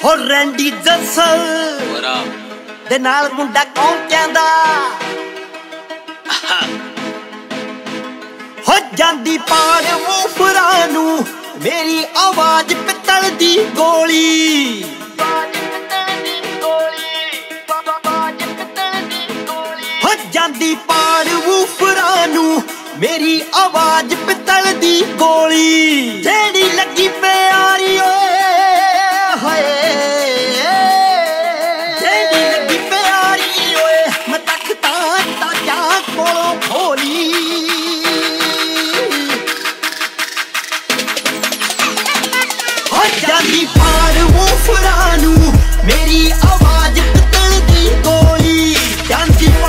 ਹੋ ਰੈਂਡੀ ਜਸਲ ਦੇ ਨਾਲ ਮੁੰਡਾ ਕੌਣ ਕਹਿੰਦਾ ਹੋ ਜਾਂਦੀ ਪਾੜ ਵੂਫਰਾਂ ਨੂੰ ਮੇਰੀ ਆਵਾਜ਼ ਪਿੱਤਲ ਦੀ ਗੋਲੀ ਹੋ ਜਾਂਦੀ ਪਾੜ ਵੂਫਰਾਂ ਨੂੰ ਮੇਰੀ ਆਵਾਜ਼ ਪਿੱਤਲ ਦੀ ਗੋਲੀ ਜਿਹੜੀ ਲੱਗੀ ਪਿਆਰੀ ਓਏ ਹੋਏ ਜਿਹੜੀ ਲੱਗੀ ਪਿਆਰੀ ਓਏ ਮੈਂ ਤਖਤਾਂ ਜਾ ਕੋਲੋਂ ਖੋਲੀ ਹੋ ਜਾਂਦੀ ਪਾੜ ਵੂਫਰਾਂ ਨੂੰ ਮੇਰੀ ਆਵਾਜ਼ ਪਿੱਤਲ ਦੀ ਗੋਲੀ ਜਾਂਦੀ